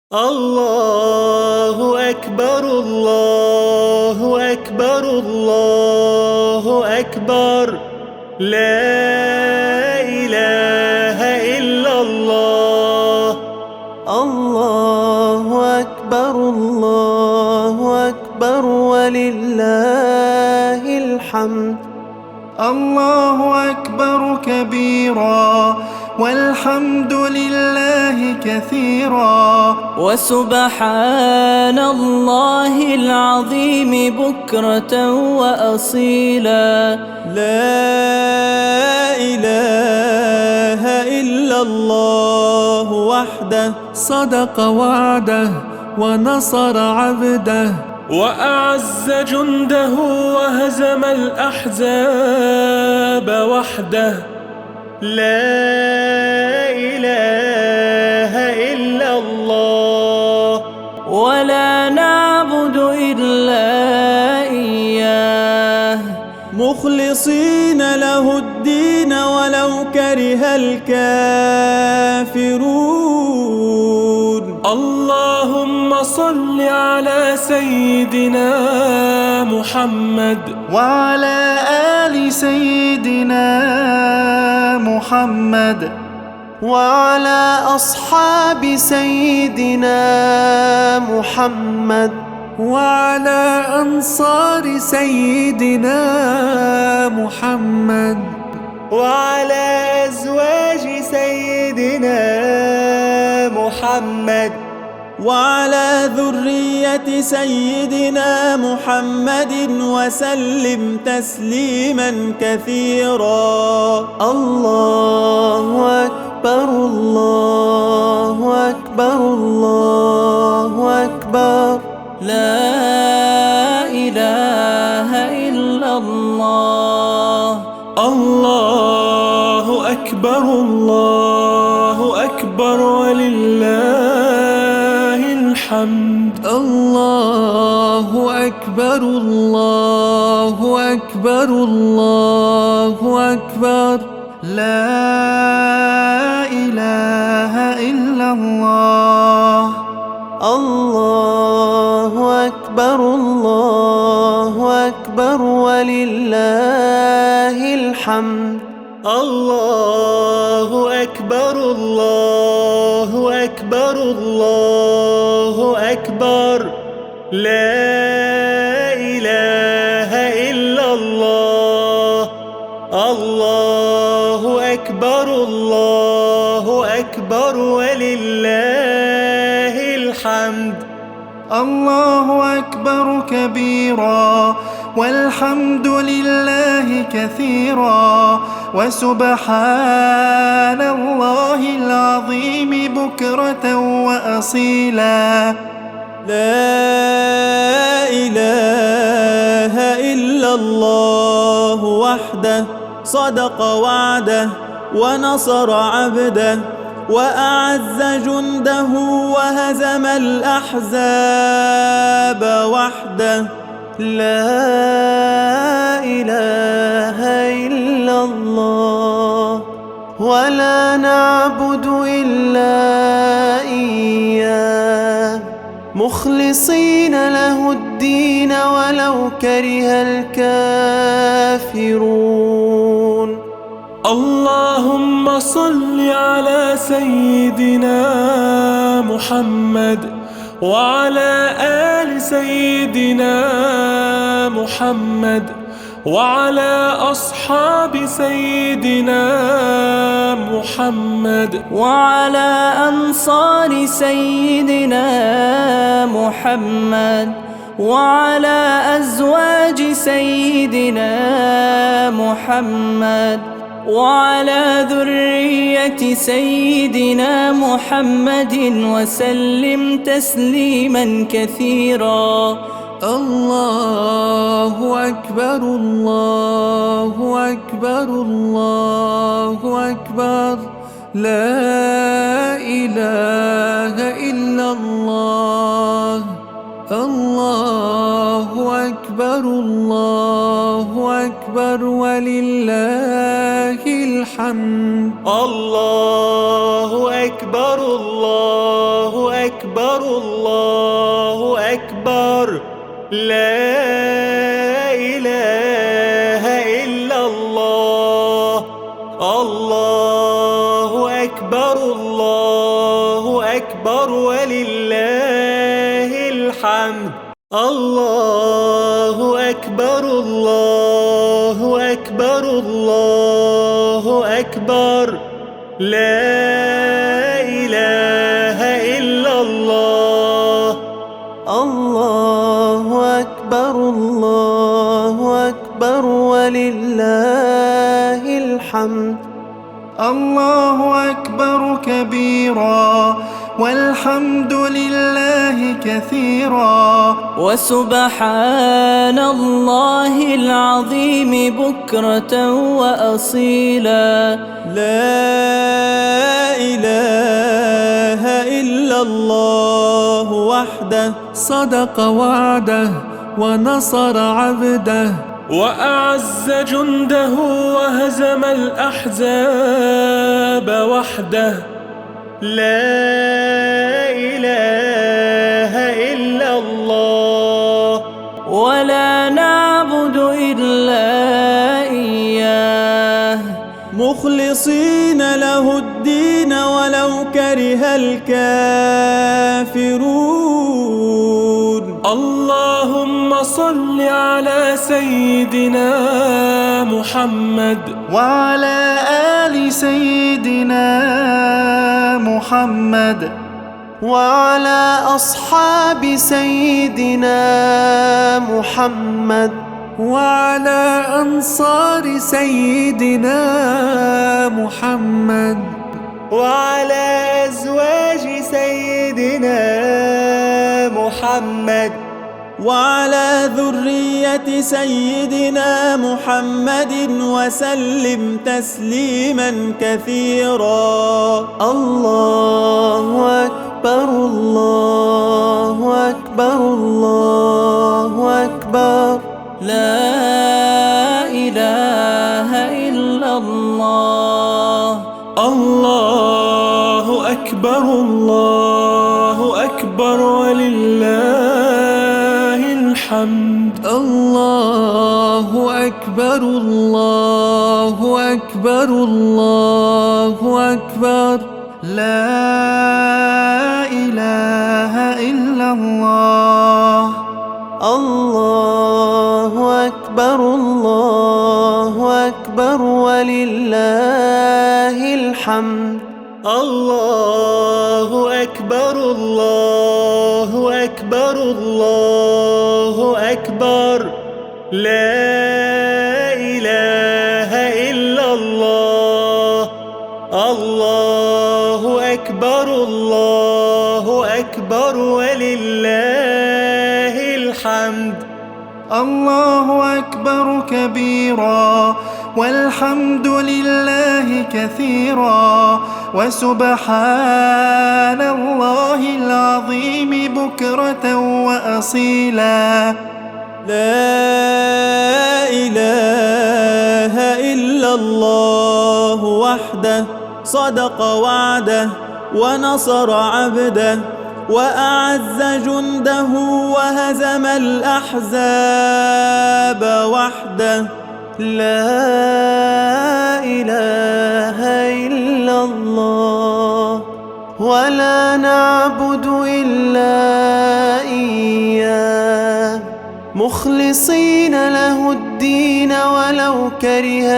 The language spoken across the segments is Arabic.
الله أكبر الله أكبر الله أكبر لا إله إلا الله. الله أكبر ولله الحمد. الله أكبر كبيرا والحمد لله كثيرا وسبحان الله العظيم بكرة وأصيلا. لا إله إلا الله وحده صدق وعده ونصر عبده وأعز جنده وهزم الأحزاب وحده. لا إله إلا الله ولا نعبد إلا إياه مخلصين له الدين ولو كره الكافرون. اللهم صل على سيدنا محمد وعلى آل سيدنا محمد وعلى أصحاب سيدنا محمد وعلى أنصار سيدنا محمد وعلى أزواج سيدنا محمد وعلى ذرية سيدنا محمد وسلم تسليما كثيرا. الله أكبر الله أكبر الله أكبر لا إله إلا الله. الله أكبر الله أكبر ولله الحمد. الله أكبر الله أكبر الله أكبر لا إله إلا الله. الله أكبر ولله الحمد. الله أكبر الله أكبر الله أكبر لا إله إلا الله. الله أكبر ولله الحمد. الله أكبر كبيرا والحمد لله كثيرا وسبحان الله العظيم بكرة وأصيلا. لا إله إلا الله وحده صدق وعده ونصر عبده وأعز جنده وهزم الأحزاب وحده. لا إله إلا الله ولا نعبد إلا إياه مخلصين له الدين ولو كره الكافرون. اللهم صل على سيدنا محمد وعلى آل سيدنا محمد وعلى أصحاب سيدنا محمد وعلى أنصار سيدنا محمد وعلى أزواج سيدنا محمد وعلى ذرية سيدنا محمد وسلم تسليما كثيرا. الله أكبر الله أكبر الله أكبر لا إله إلا الله. الله أكبر ولله الحمد. الله أكبر الله أكبر أكبر الله أكبر لا إله إلا الله الله أكبر ولله الحمد الله أكبر الله أكبر الله أكبر لا إله إلا الله الله أكبر ولله الحمد الله أكبر كبيرا والحمد لله كثيرا وسبحان الله العظيم بكرة وأصيلا لا إله إلا الله وحده صدق وعده ونصر عبده وأعز جنده وهزم الأحزاب وحده لا إله إلا الله ولا نعبد إلا إياه مخلصين له الدين ولو كره الكافرون اللهم صل على سيدنا محمد وعلى آل سيدنا محمد وعلى أصحاب سيدنا محمد وعلى أنصار سيدنا محمد وعلى أزواج سيدنا محمد وعلى ذرية سيدنا محمد وسلم تسليما كثيرا الله أكبر الله أكبر الله أكبر لا إله إلا الله الله أكبر ولله الحمد الله أكبر الله أكبر الله أكبر لا إله إلا الله الله أكبر ولله الحمد الله أكبر الله أكبر لا إله إلا الله الله أكبر ولله الحمد الله أكبر كبيرا والحمد لله كثيرا وسبحان الله العظيم بكرة وأصيلا لا إله إلا الله وحده صدق وعده ونصر عبده وأعز جنده وهزم الأحزاب وحده لا إله إلا الله ولا نعبد إلا إياه مخلصين له الدين ولو كره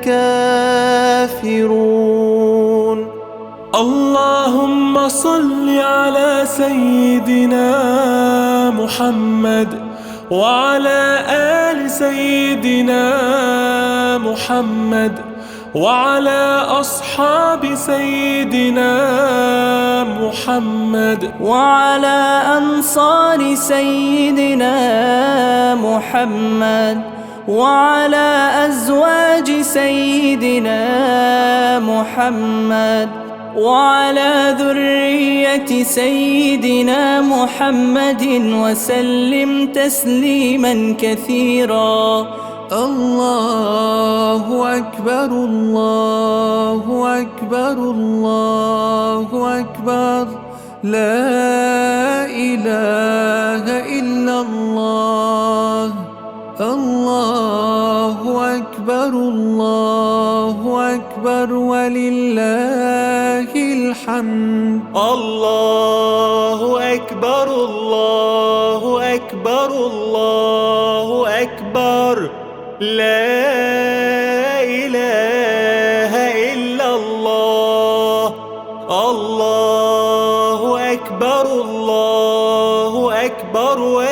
الكافرون اللهم صل على سيدنا محمد وعلى آل سيدنا محمد وعلى أصحاب سيدنا محمد وعلى أنصار سيدنا محمد وعلى أزواج سيدنا محمد وعلى ذرية سيدنا محمد وسلم تسليما كثيرا الله أكبر الله أكبر الله أكبر لا إله إلا الله. الله أكبر الله أكبر ولله الحمد. الله أكبر الله أكبر الله أكبر لا إله إلا الله. الله أكبر الله أكبر